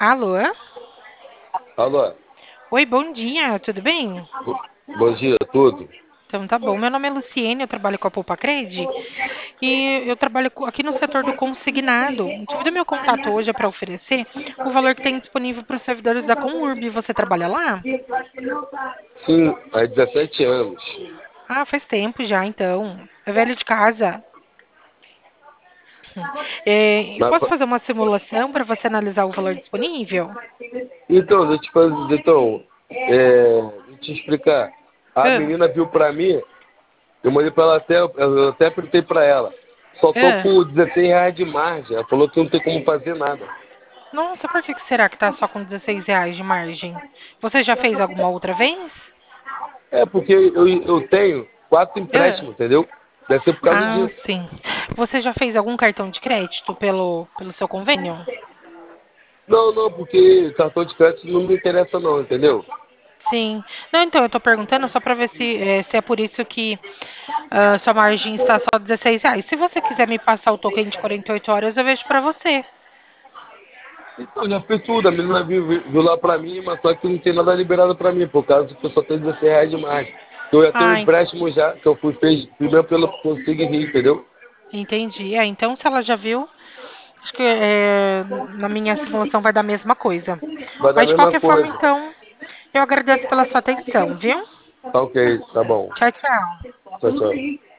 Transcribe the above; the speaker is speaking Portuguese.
Alô? Alô, Oi, bom dia, tudo bem? bom dia, tudo? Então tá bom. Meu nome é Luciene, eu trabalho com a Poupa Cred e eu trabalho aqui no setor do consignado. O motivo do meu contato hoje é para oferecer o valor que tem disponível para os servidores da Conurb. Você trabalha lá? Sim, há 17 anos. Ah, faz tempo já, então. É velho de casa. Eu Na posso fa- fazer uma simulação para você analisar o valor disponível? Então, deixa eu te fazer, deixa eu te explicar. A Ah, menina viu pra mim, eu mandei pra ela eu até perguntei pra ela. Só tô ah. com R$ 16 de margem. Ela falou que não tem como fazer nada. Nossa, por que será que tá só com R$ 16 de margem? Você já fez alguma outra vez? É porque eu tenho 4 Ah. empréstimos, entendeu? Deve ser por causa Ah, disso. sim. Você já fez algum cartão de crédito pelo seu convênio? Não, não, porque cartão de crédito não me interessa não, entendeu? Sim. Não, então, eu tô perguntando só para ver se é por isso que sua margem está só R$ 16. Se você quiser me passar o token de 48 horas, eu vejo para você. Então, já fiz tudo. A menina viu lá pra mim, mas só que não tem nada liberado pra mim, por causa que eu só tenho R$ 16 de margem. Eu já tenho um Ah, empréstimo já, que eu fiz primeiro pelo Consig Rio, entendeu? entendi. Então, se ela já viu, acho que na minha simulação vai dar a mesma coisa. Vai dar a Mas, de mesma qualquer forma, coisa. então, eu agradeço pela sua atenção, viu? Tá ok, tá bom. Tchau, tchau. Tchau, tchau.